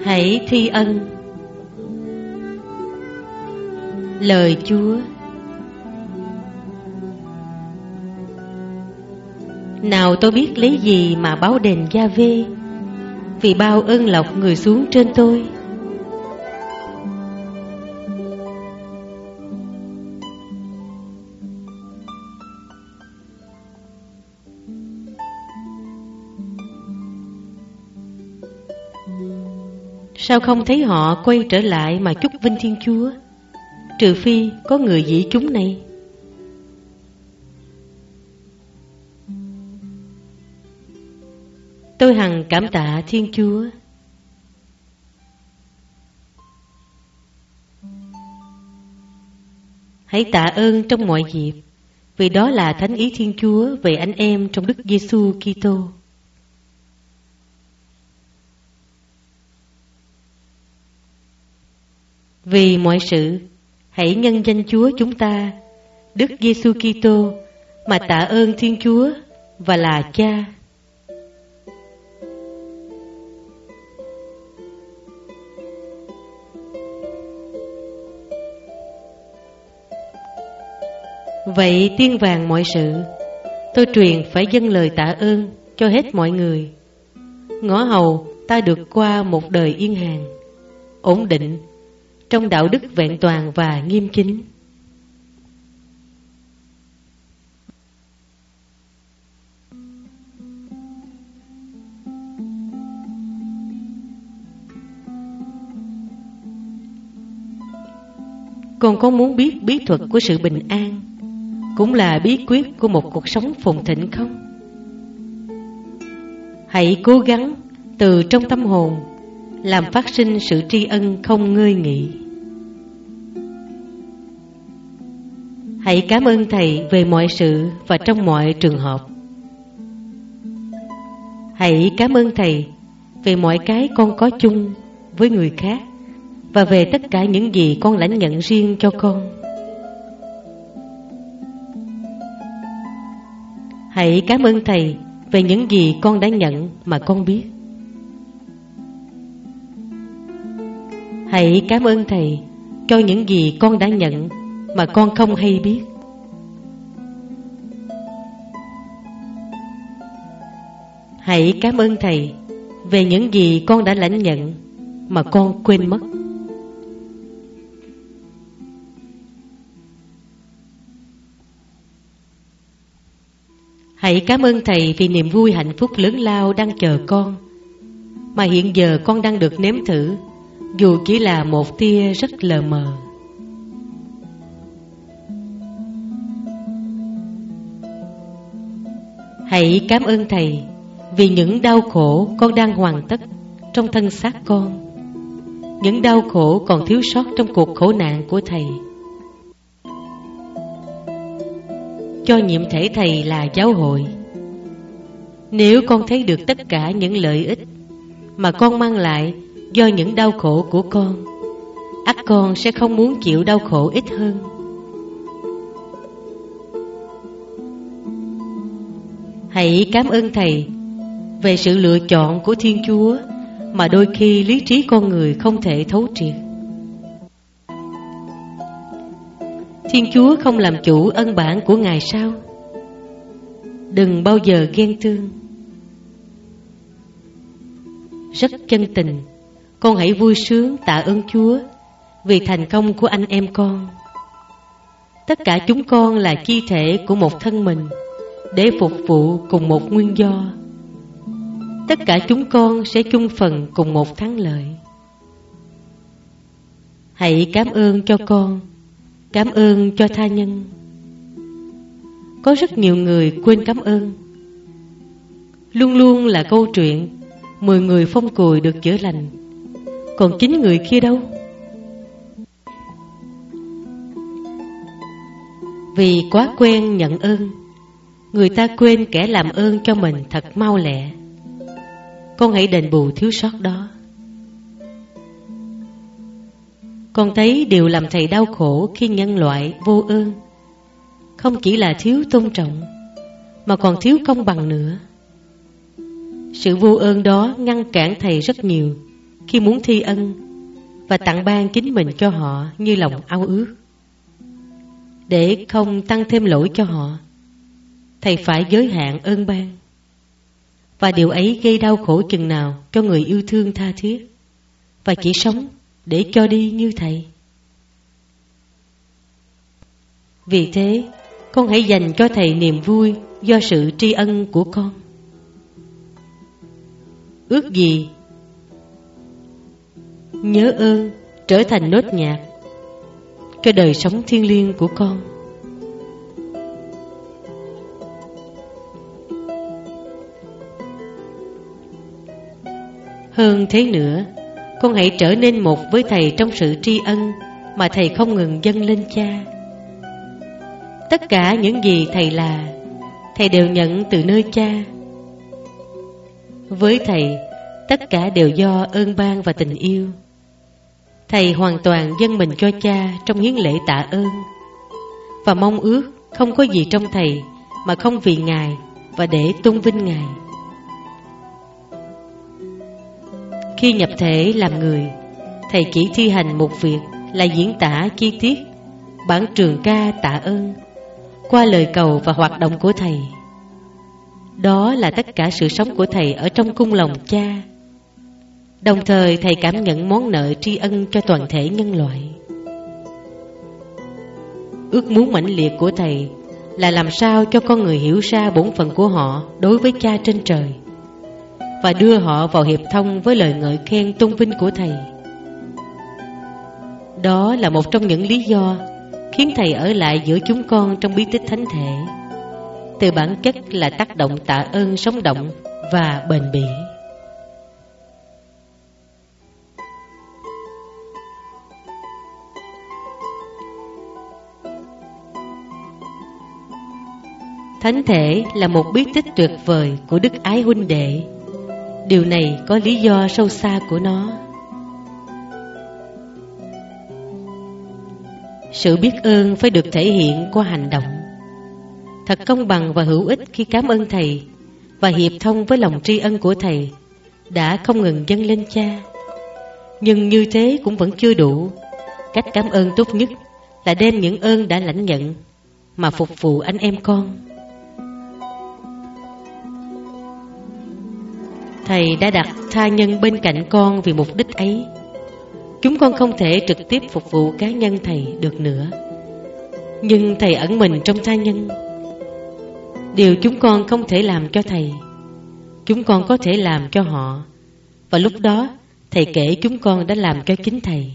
Hãy thi ân. Lời Chúa. Nào tôi biết lấy gì mà báo đền Gia-vê vì bao ơn lộc người xuống trên tôi. Sao không thấy họ quay trở lại mà chúc vinh Thiên Chúa, trừ phi có người dĩ chúng này? Tôi hằng cảm tạ Thiên Chúa. Hãy tạ ơn trong mọi dịp, vì đó là thánh ý Thiên Chúa về anh em trong Đức Giêsu Kitô. Vì mọi sự, hãy nhân danh Chúa chúng ta, Đức Giêsu Kitô, mà tạ ơn Thiên Chúa và là Cha. Vậy tiên vàng mọi sự, tôi truyền phải dâng lời tạ ơn cho hết mọi người, ngõ hầu ta được qua một đời yên hàng, ổn định, trong đạo đức vẹn toàn và nghiêm chính. Con có muốn biết bí thuật của sự bình an, cũng là bí quyết của một cuộc sống phồn thịnh không? Hãy cố gắng từ trong tâm hồn làm phát sinh sự tri ân không ngơi nghỉ. Hãy cảm ơn Thầy về mọi sự và trong mọi trường hợp. Hãy cảm ơn Thầy về mọi cái con có chung với người khác và về tất cả những gì con lãnh nhận riêng cho con. Hãy cảm ơn Thầy về những gì con đã nhận mà con biết. Hãy cảm ơn Thầy cho những gì con đã nhận mà con không hay biết. Hãy cảm ơn Thầy về những gì con đã lãnh nhận mà con quên mất. Hãy cảm ơn Thầy vì niềm vui hạnh phúc lớn lao đang chờ con, mà hiện giờ con đang được nếm thử, dù chỉ là một tia rất lờ mờ. Hãy cảm ơn Thầy vì những đau khổ con đang hoàn tất trong thân xác con, những đau khổ còn thiếu sót trong cuộc khổ nạn của Thầy. Cho nhiệm thể Thầy là giáo hội. Nếu con thấy được tất cả những lợi ích mà con mang lại do những đau khổ của con, ắt con sẽ không muốn chịu đau khổ ít hơn. Hãy cảm ơn Thầy về sự lựa chọn của Thiên Chúa mà đôi khi lý trí con người không thể thấu triệt. Thiên Chúa không làm chủ ân bản của Ngài sao? Đừng bao giờ ghen tương. Rất chân tình, con hãy vui sướng tạ ơn Chúa vì thành công của anh em con. Tất cả chúng con là chi thể của một thân mình để phục vụ cùng một nguyên do. Tất cả chúng con sẽ chung phần cùng một thắng lợi. Hãy cảm ơn cho con, cảm ơn cho tha nhân. Có rất nhiều người quên cảm ơn. Luôn luôn là câu chuyện 10 người phong cùi được chữa lành, còn 9 người kia đâu? Vì quá quen nhận ơn, người ta quên kẻ làm ơn cho mình thật mau lẹ. Con hãy đền bù thiếu sót đó. Con thấy điều làm Thầy đau khổ khi nhân loại vô ơn không chỉ là thiếu tôn trọng, mà còn thiếu công bằng nữa. Sự vô ơn đó ngăn cản Thầy rất nhiều khi muốn thi ân và tặng ban chính mình cho họ như lòng ao ước. Để không tăng thêm lỗi cho họ, thầy phải giới hạn ơn ban. Và điều ấy gây đau khổ chừng nào cho người yêu thương tha thiết và chỉ sống để cho đi như thầy. Vì thế, con hãy dành cho thầy niềm vui do sự tri ân của con. Ước gì nhớ ơn trở thành nốt nhạc cho đời sống thiêng liêng của con. Hơn thế nữa, con hãy trở nên một với thầy trong sự tri ân mà thầy không ngừng dâng lên cha. Tất cả những gì thầy là, thầy đều nhận từ nơi cha. Với thầy, tất cả đều do ơn ban và tình yêu. Thầy hoàn toàn dâng mình cho cha trong hiến lễ tạ ơn, và mong ước không có gì trong thầy mà không vì Ngài và để tôn vinh Ngài. Khi nhập thể làm người, thầy chỉ thi hành một việc là diễn tả chi tiết bản trường ca tạ ơn qua lời cầu và hoạt động của thầy. Đó là tất cả sự sống của thầy ở trong cung lòng cha. Đồng thời thầy cảm nhận món nợ tri ân cho toàn thể nhân loại. Ước muốn mãnh liệt của thầy là làm sao cho con người hiểu ra bổn phận của họ đối với cha trên trời, và đưa họ vào hiệp thông với lời ngợi khen tôn vinh của thầy. Đó là một trong những lý do khiến thầy ở lại giữa chúng con trong bí tích thánh thể, từ bản chất là tác động tạ ơn sống động và bền bỉ. Thánh thể là một bí tích tuyệt vời của đức ái huynh đệ. Điều này có lý do sâu xa của nó. Sự biết ơn phải được thể hiện qua hành động. Thật công bằng và hữu ích khi cảm ơn thầy và hiệp thông với lòng tri ân của thầy đã không ngừng dâng lên cha. Nhưng như thế cũng vẫn chưa đủ. Cách cảm ơn tốt nhất là đem những ơn đã lãnh nhận mà phục vụ anh em con. Thầy đã đặt tha nhân bên cạnh con vì mục đích ấy. Chúng con không thể trực tiếp phục vụ cá nhân thầy được nữa, nhưng thầy ẩn mình trong tha nhân. Điều chúng con không thể làm cho thầy, chúng con có thể làm cho họ. Và lúc đó thầy kể chúng con đã làm cho chính thầy.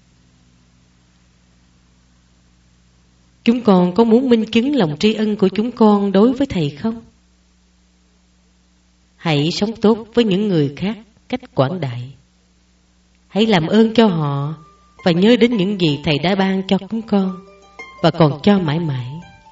Chúng con có muốn minh chứng lòng tri ân của chúng con đối với thầy không? Hãy sống tốt với những người khác cách quảng đại. Hãy làm ơn cho họ và nhớ đến những gì thầy đã ban cho chúng con và còn cho mãi mãi.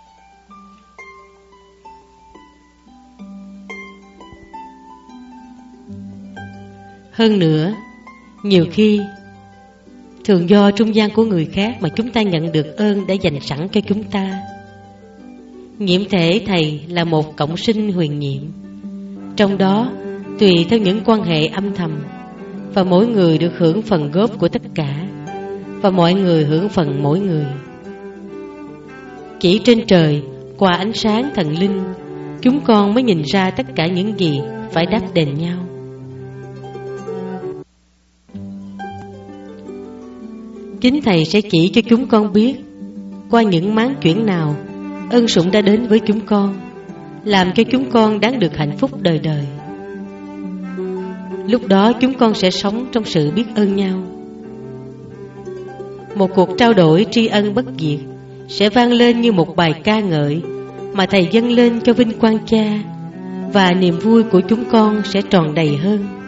Hơn nữa, nhiều khi thường do trung gian của người khác mà chúng ta nhận được ơn đã dành sẵn cho chúng ta. Nhiệm thể thầy là một cộng sinh huyền nhiệm, trong đó tùy theo những quan hệ âm thầm, và mỗi người được hưởng phần góp của tất cả, và mọi người hưởng phần mỗi người. Chỉ trên trời, qua ánh sáng thần linh, chúng con mới nhìn ra tất cả những gì phải đáp đền nhau. Chính thầy sẽ chỉ cho chúng con biết qua những máng chuyển nào ân sủng đã đến với chúng con, làm cho chúng con đáng được hạnh phúc đời đời. Lúc đó chúng con sẽ sống trong sự biết ơn nhau. Một cuộc trao đổi tri ân bất diệt sẽ vang lên như một bài ca ngợi mà thầy dâng lên cho vinh quang cha, và niềm vui của chúng con sẽ tròn đầy hơn.